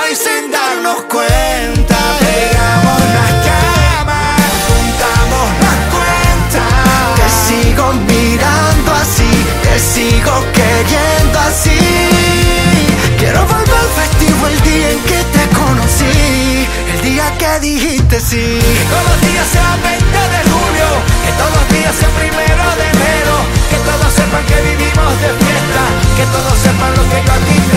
y sin darnos cuenta. Pegamos las camas, juntamos las cuentas. Te sigo mirando así, te sigo queriendo así. Quiero volver festivo el día en que te conocí, el día que dijiste sí. Que todos los días sean 20 de julio, que todos los días sean 1 de enero. Que todos sepan que vivimos de fiesta, que todos sepan lo que yo a ti